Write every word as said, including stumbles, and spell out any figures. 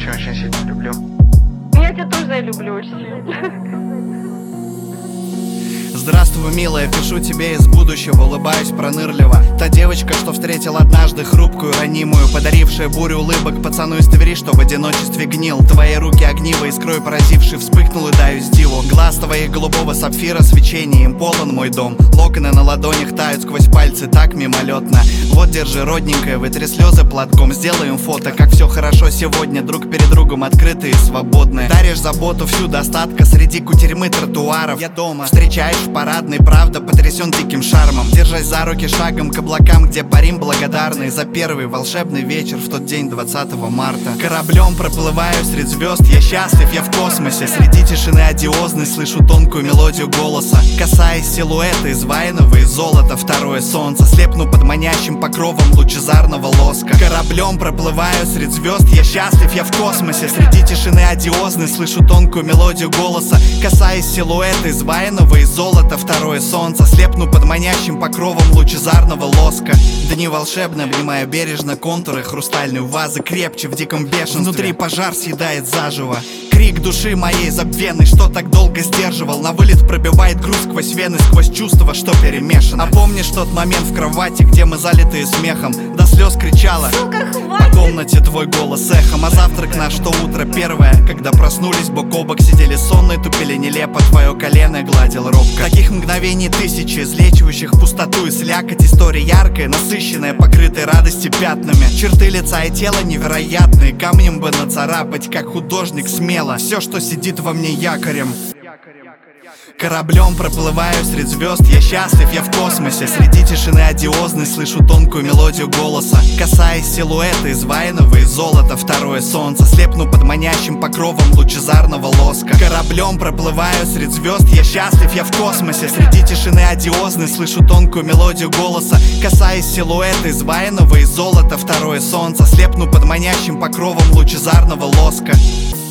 очень-очень сильно люблю. Я тебя тоже люблю очень сильно. Здравствуй, милая, пишу тебе из будущего, улыбаюсь пронырливо. Та девочка, что встретил однажды хрупкую, ранимую, подарившая бурю улыбок пацану из Твери, что в одиночестве гнил. Твои руки огниво искрой поразивший, вспыхнул и даю диву. Глаз твоих голубого сапфира свечением полон мой дом. Локоны на ладонях тают сквозь пальцы так мимолетно. Вот, держи, родненькая, вытри слезы платком. Сделаем фото, как все хорошо сегодня, друг перед другом открытые и свободные. Даришь заботу всю достатка среди кутерьмы тротуаров. Я дома, встречаешь в парадной, правда, потрясен диким шармом. Держась за руки шагом к облакам, где парим благодарный за первый волшебный вечер в тот день двадцатого марта. Кораблем проплываю средь звезд, я счастлив, я в космосе. Среди тишины одиозной слышу тонкую мелодию голоса. Касаясь силуэта из вайного и золота, второе солнце. Слепну под манящим покровом лучезарного лоска. Кораблем проплываю средь звезд, я счастлив, я в космосе. Среди тишины одиозной слышу тонкую мелодию голоса. Касаясь силуэта из вайного и золота, второе солнце. Слепну под манящим покровом лучезарного лоска. Дни волшебно, обнимая бережно контуры хрустальной вазы, крепче в диком бешенстве. Внутри пожар съедает заживо. Крик души моей забвенной, что так долго сдерживал, на вылет пробивает груз сквозь вены, сквозь чувства, что перемешано. А помнишь тот момент в кровати, где мы залитые смехом, до слез кричала: сука, хватит! По комнате твой голос эхом. А завтрак наш то утро первое, когда проснулись бок о бок, сидели сонные, тупили нелепо, твое колено гладил робко. Таких мгновений тысячи, излечивающих пустоту и слякоть. История яркая, насыщенная, покрытая радости пятнами. Черты лица и тела невероятные, камнем бы нацарапать, как художник смело. Все, что сидит во мне якорем. Кораблем проплываю средь звезд, я счастлив, я в космосе. Среди тишины одиозной слышу тонкую мелодию голоса. Касаясь силуэта из вайного и золота, второе солнце. Слепну под манящим покровом лучезарного лоска. Кораблем проплываю средь звезд, я счастлив, я в космосе. Среди тишины одиозной слышу тонкую мелодию голоса. Касаясь силуэта из вайного и золота, второе солнце. Слепну под манящим покровом лучезарного лоска.